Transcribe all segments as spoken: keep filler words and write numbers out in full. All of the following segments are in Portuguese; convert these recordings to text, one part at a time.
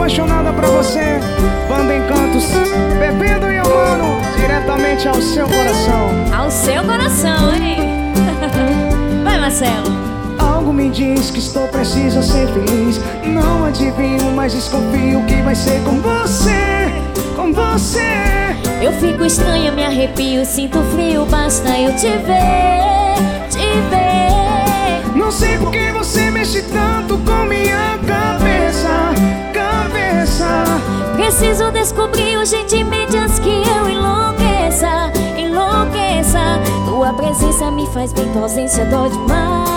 apaixonada pra você. Banda Encantos, bebendo e amando diretamente ao seu coração. Ao seu coração, hein? Vai, Marcelo. Algo me diz que estou preciso ser feliz. Não adivinho, mas desconfio que vai ser com você, com você. Eu fico estranha, me arrepio, sinto frio, basta eu te ver, te ver. Não sei por que você mexe tanto com minha cabeça, cabeça. Preciso descobrir urgentemente antes que eu enlouqueça, enlouqueça. Tua presença me faz bem, tua ausência dói demais.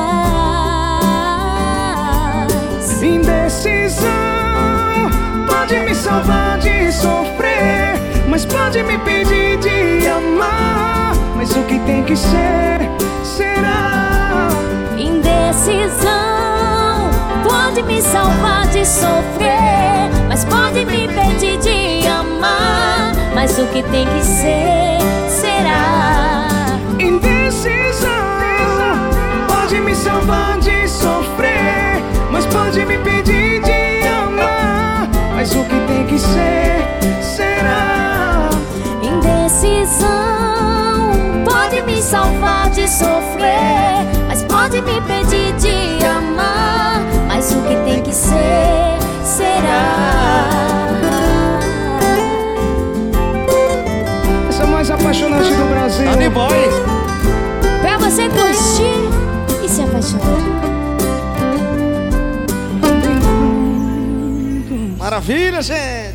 Indecisão pode me salvar de sofrer, mas pode me pedir de amar. Mas o que tem que ser, será. Indecisão pode me salvar de sofrer, mas pode me pedir de amar. Mas o que tem que ser, será. Indecisão pode me salvar de sofrer, mas pode me pedir de amar. Mas o que tem que ser, será. Indecisão pode me salvar de sofrer, mas pode me pedir de amar. Mas o que tem que ser, será. Essa é a mais apaixonante do Brasil. Tony Boy. Pra você curtir e se apaixonar. Maravilha, gente.